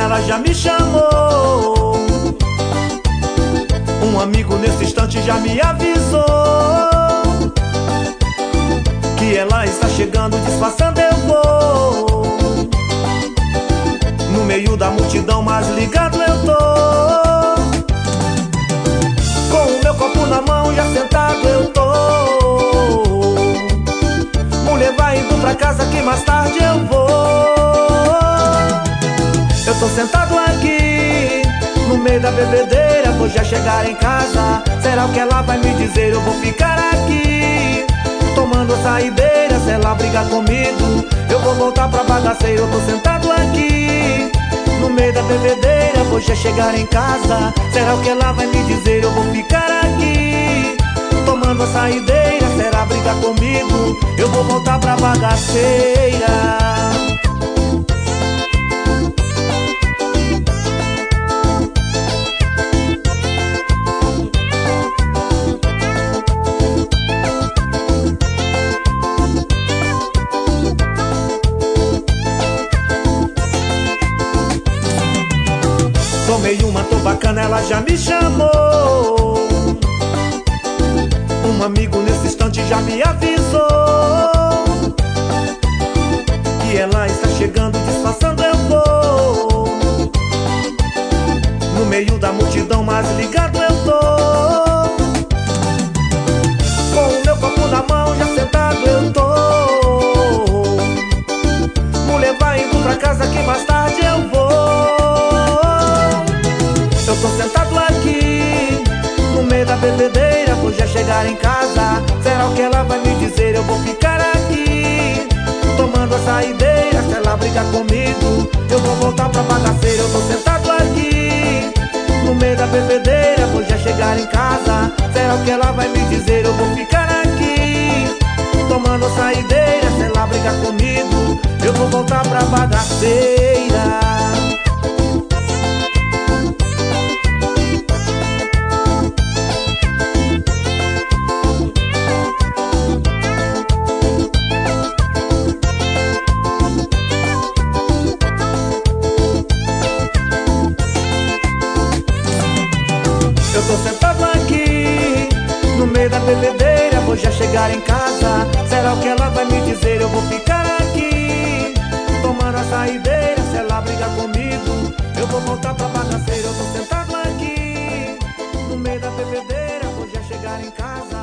ela já me chamou. Um amigo nesse instante já me avisou que ela está chegando, disfarçando eu vou. No meio da multidão, mas ligado eu tô, com o meu copo na mão, já sentado eu tô. Mulher, vai indo pra casa que mais tarde eu vou. Eu tô sentado aqui no meio da bebedeira, vou já chegar em casa. Será o que ela vai me dizer? Eu vou ficar aqui tomando a saideira. Se ela brigar comigo, eu vou voltar pra bagaceira. Eu tô sentado aqui no meio da bebedeira, vou já chegar em casa. Será o que ela vai me dizer? Eu vou ficar aqui tomando a saideira. Se ela brigar comigo, eu vou voltar pra bagaceira. Tomei uma, tô bacana, ela já me chamou. Um amigo nesse instante já me avisou que ela está chegando, disfarçando eu vou. No meio da multidão, mas ligado eu tô, com o meu copo na mão, já sentado eu tô. Mulher, vai indo pra casa que mais tarde eu vou. Eu tô sentado aqui no meio da bebedeira, vou já chegar em casa. Será o que ela vai me dizer? Eu vou ficar aqui tomando a saideira. Se ela brigar comigo, eu vou voltar pra bagaceira. Eu tô sentado aqui no meio da bebedeira, vou já chegar em casa. Será o que ela vai me dizer? Eu vou ficar aqui tomando a saideira. Se ela brigar comigo, eu vou voltar pra bagaceira. Eu tô sentado aqui no meio da bebedeira, vou já chegar em casa. Será o que ela vai me dizer? Eu vou ficar aqui tomando a saideira. Se ela brigar comigo, eu vou voltar pra bagaceira. Eu tô sentado aqui no meio da bebedeira, vou já chegar em casa.